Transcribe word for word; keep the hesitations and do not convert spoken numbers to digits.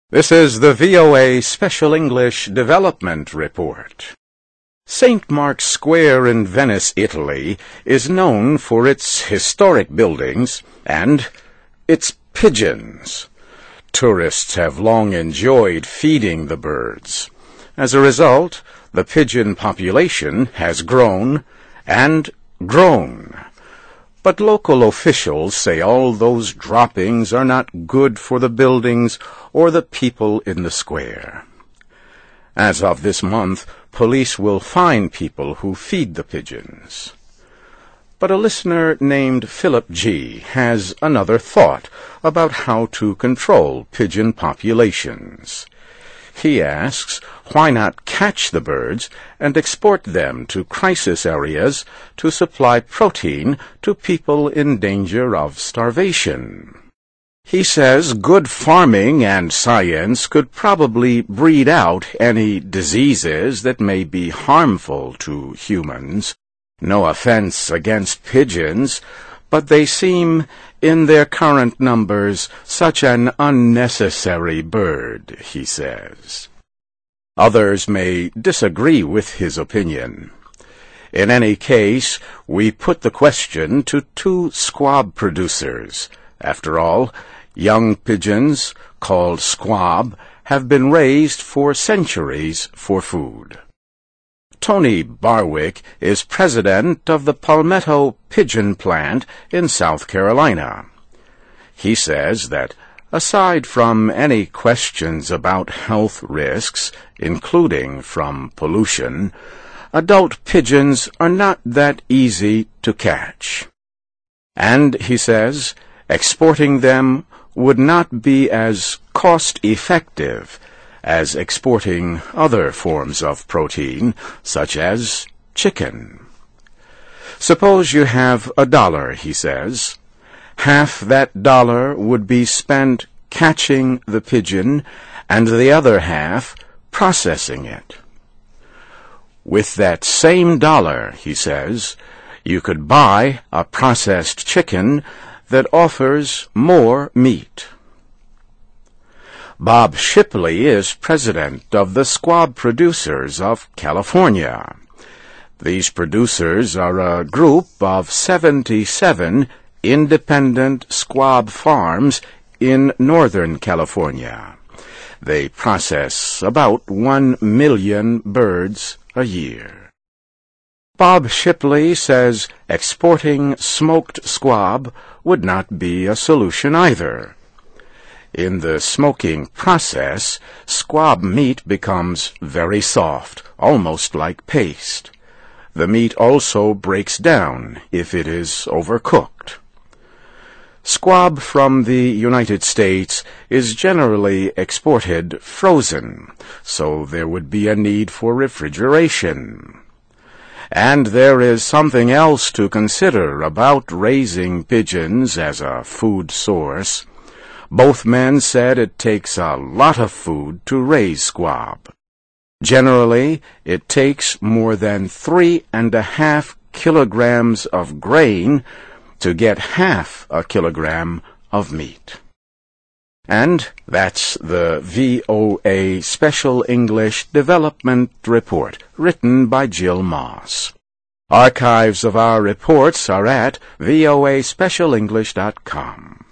This is the V O A Special English Development Report. Saint Mark's Square in Venice, Italy, is known for its historic buildings and its pigeons. Tourists have long enjoyed feeding the birds. As a result, the pigeon population has grown and grown. But local officials say all those droppings are not good for the buildings or the people in the square. As of this month, police will fine people who feed the pigeons. But a listener named Philip G. has another thought about how to control pigeon populations. He asks, why not catch the birds and export them to crisis areas to supply protein to people in danger of starvation? He says good farming and science could probably breed out any diseases that may be harmful to humans. No offense against pigeons, but they seem, in their current numbers, such an unnecessary bird, he says. Others may disagree with his opinion. In any case, we put the question to two squab producers. After all, young pigeons, called squab, have been raised for centuries for food. Tony Barwick is president of the Palmetto Pigeon Plant in South Carolina. He says that, aside from any questions about health risks, including from pollution, adult pigeons are not that easy to catch. And, he says, exporting them would not be as cost-effective as exporting other forms of protein, such as chicken. Suppose you have a dollar, he says. Half that dollar would be spent catching the pigeon, and the other half processing it. With that same dollar, he says, you could buy a processed chicken that offers more meat. Bob Shipley is president of the Squab Producers of California. These producers are a group of seventy-seven independent squab farms in Northern California. They process about one million birds a year. Bob Shipley says exporting smoked squab would not be a solution either. In the smoking process, squab meat becomes very soft, almost like paste. The meat also breaks down if it is overcooked. Squab from the United States is generally exported frozen, so there would be a need for refrigeration. And there is something else to consider about raising pigeons as a food source. Both men said it takes a lot of food to raise squab. Generally, it takes more than three and a half kilograms of grain to get half a kilogram of meat. And that's the V O A Special English Development Report, written by Jill Moss. Archives of our reports are at voa special english dot com.